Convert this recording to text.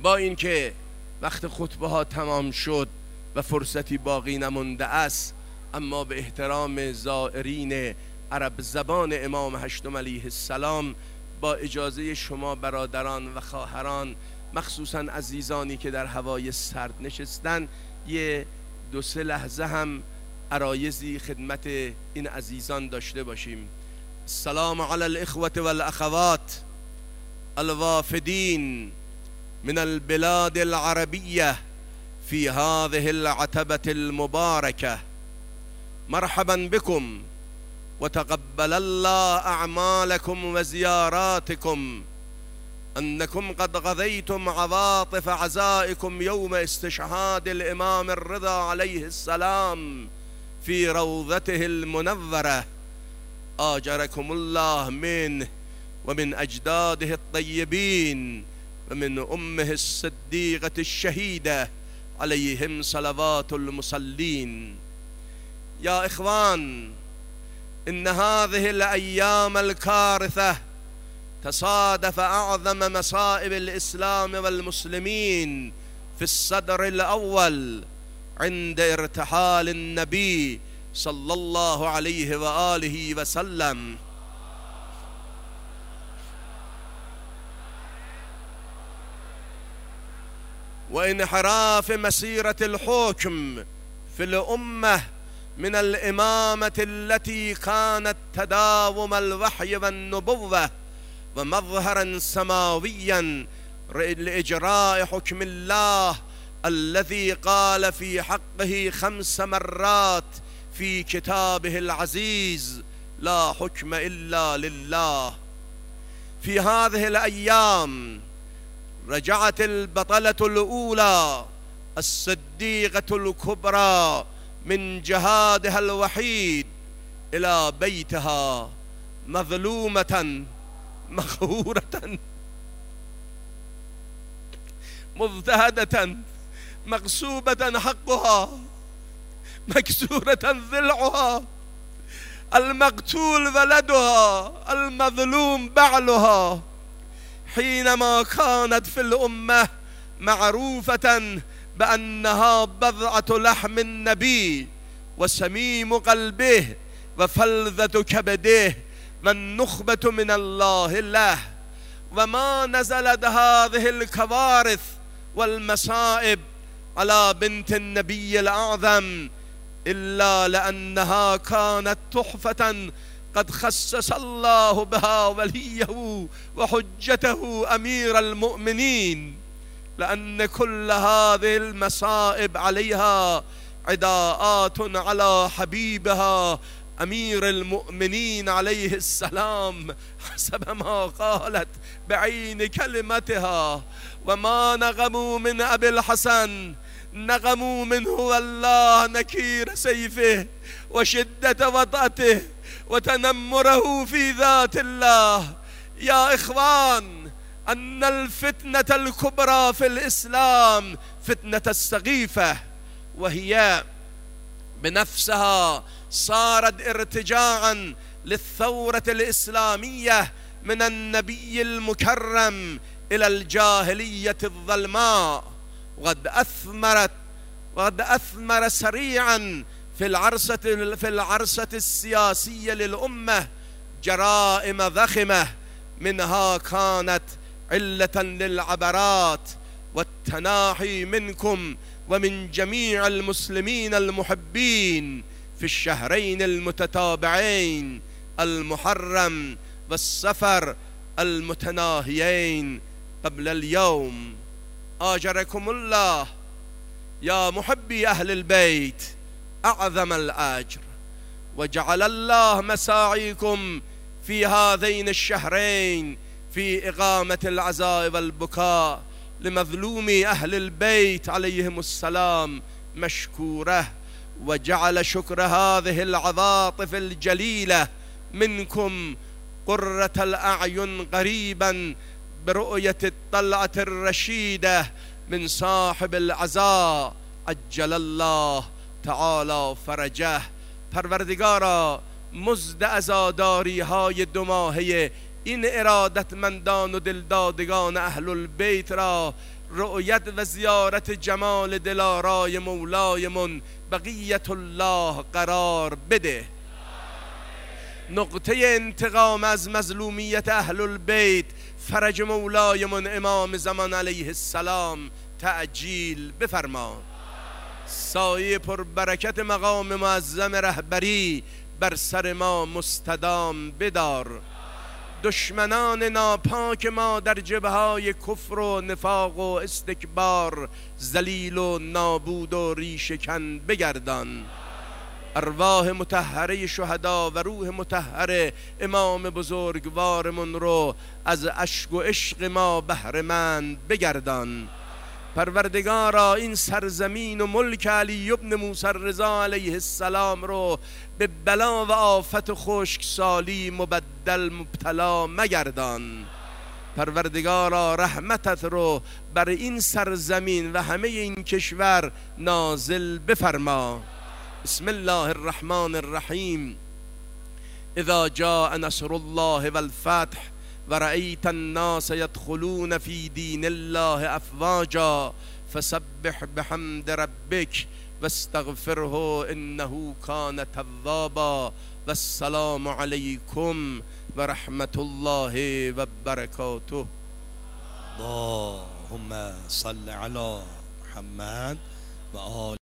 با اینکه وقت خطبه ها تمام شد و فرصتی باقی نمونده است، اما به احترام زائرین عرب زبان امام هشتم علیه السلام با اجازه شما برادران و خواهران، مخصوصا عزیزانی که در هوای سرد نشستن، یه 2-3 لحظه هم عرایضی خدمت این عزیزان داشته باشیم. السلام علی الاخوة والاخوات الوافدین من البلاد العربية في هذه العتبة المباركة، مرحبا بكم وتقبل الله أعمالكم وزياراتكم، أنكم قد غذيتم عواطف عزائكم يوم استشهاد الإمام الرضا عليه السلام في روضته المنورة، آجركم الله منه ومن أجداده الطيبين ومن أمه الصديقة الشهيدة عليهم صلوات المصلين. يا إخوان، إن هذه الأيام الكارثة تصادف أعظم مصائب الإسلام والمسلمين في الصدر الأول عند ارتحال النبي صلى الله عليه وآله وسلم، وانحراف مسيرة الحكم في الأمة من الإمامة التي كانت تداوم الوحي والنبوة ومظهرا سماويا لإجراء حكم الله الذي قال في حقه 5 مرات في كتابه العزيز: لا حكم إلا لله. في هذه الأيام رجعت البطلة الأولى الصديقة الكبرى من جهادها الوحيد إلى بيتها مظلومة مقهورة مضطهدة مغصوبة حقها مكسورة ضلعها، المقتول ولدها المظلوم بعلها، حينما كانت في الأمة معروفة بأنها بضعة لحم النبي وسميم قلبه وفلذة كبده والنخبة من الله له. وما نزلت هذه الكوارث والمصائب على بنت النبي الأعظم إلا لأنها كانت تحفة قد خصص الله بها وليه وحجته أمير المؤمنين، لأن كل هذه المصائب عليها عداءات على حبيبها أمير المؤمنين عليه السلام، حسب ما قالت بعين كلمتها: وما نغموا من أبي الحسن، نغموا منه والله نكير سيفه وشدة وطأته وتنمره في ذات الله. يا إخوان، أن الفتنة الكبرى في الإسلام فتنة السقيفة، وهي بنفسها صارت ارتجاعا للثورة الإسلامية من النبي المكرم إلى الجاهلية الظلماء، وقد أثمر سريعا في العرصة السياسية للأمة جرائم ضخمة، منها كانت علة للعبرات والتناحي منكم ومن جميع المسلمين المحبين في الشهرين المتتابعين المحرم والصفر المتناهيين قبل اليوم. آجركم الله يا محبي أهل البيت أعظم الأجر، وجعل الله مساعيكم في هذين الشهرين في إقامة العزاء والبكاء لمظلومي أهل البيت عليهم السلام مشكورة، وجعل شكر هذه العواطف الجليلة منكم قرة الأعين قريبا برؤية الطلعة الرشيدة من صاحب العزاء عجل الله تعالی فرجه. پروردگارا، مزد عزاداری های 2 ماهه این ارادتمندان و دلدادگان اهل البیت را رؤیت و زیارت جمال دلارای مولایمون بقیت الله قرار بده. نقطه انتقام از مظلومیت اهل البیت فرج مولایمون امام زمان علیه السلام تعجیل بفرما. سایه پر برکت مقام معظم رهبری بر سر ما مستدام بدار. دشمنان ناپاک ما در جبهه‌های کفر و نفاق و استکبار ذلیل و نابود و ریشه‌کن بگردان. ارواح مطهره شهدا و روح مطهر امام بزرگوارمون رو از اشک و عشق ما بهره‌مند بگردان. پروردگارا این سرزمین و ملک علی ابن موسی رضا علیه السلام رو به بلا و آفت و خشکسالی مبدل مبتلا مگردان. پروردگارا رحمتت رو بر این سرزمین و همه این کشور نازل بفرما. بسم الله الرحمن الرحیم. اذا جاء نصر الله والفتح ورأيت الناس يدخلون في دين الله أفواجا فسبح بحمد ربك واستغفره إنه كان توابا. والسلام عليكم ورحمة الله وبركاته. اللهم صل على محمد و آل